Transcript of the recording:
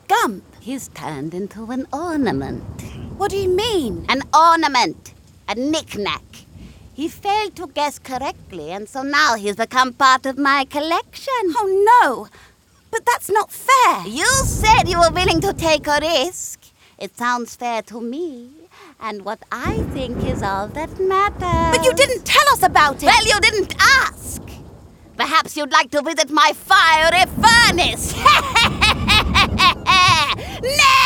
Gump? He's turned into an ornament. What do you mean? An ornament. A knick-knack. He failed to guess correctly, and so now he's become part of my collection. Oh, no. But that's not fair. You said you were willing to take a risk. It sounds fair to me. And what I think is all that matters. But you didn't tell us about it. Well, you didn't ask. Perhaps you'd like to visit my fiery furnace. No!